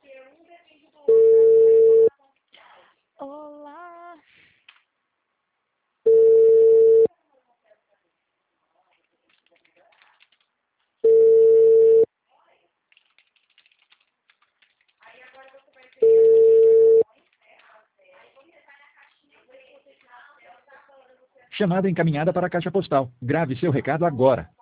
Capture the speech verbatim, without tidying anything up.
Olá. Chamada encaminhada para a caixa postal. Grave seu recado agora.